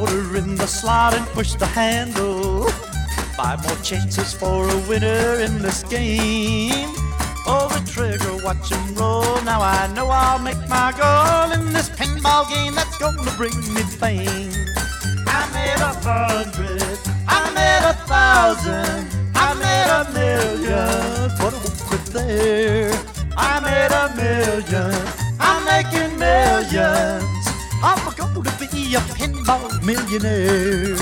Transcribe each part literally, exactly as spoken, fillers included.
quarter in the slot and push the handle. Five more chances for a winner in this game. Pull the trigger, watch him roll. Now I know I'll make my goal in this pinball game that's gonna bring me fame. I made a hundred, I made a thousand, I made a million, but I won't quit there. I made a million, I'm making millions. I'm gonna be a pinball millionaire.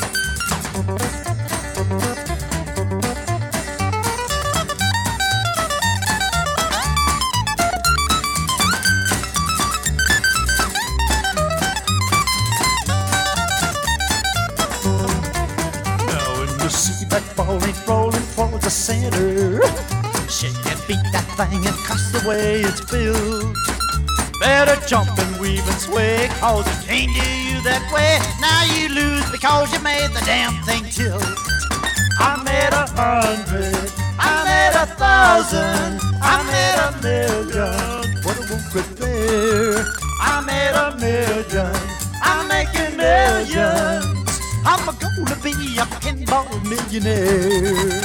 See that ball ain't rolling for the center. Shake and beat that thing and cuss the way it's built. Better jump and weave and sway, cause it can't do you that way. Now you lose because you made the damn thing tilt. I made a hundred, I made a thousand, I made a million, but I won't quit there. I made a million, I'm making millions. I'm gonna be a pinball millionaire.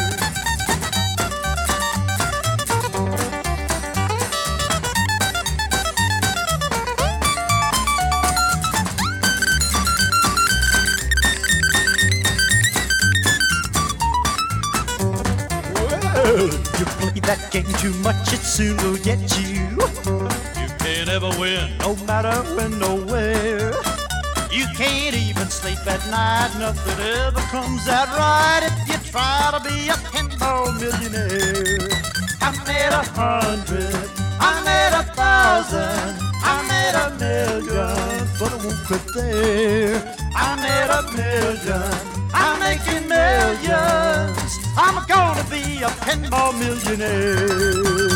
Well, you play that game too much, it soon will get you. You can't ever win, no matter when, nowhere. You can't even sleep at night, nothing ever comes out right if you try to be a pinball millionaire. I made a hundred, I made a thousand, I made a million, but I won't quit there. I made a million, I'm making millions. I'm gonna be a pinball millionaire.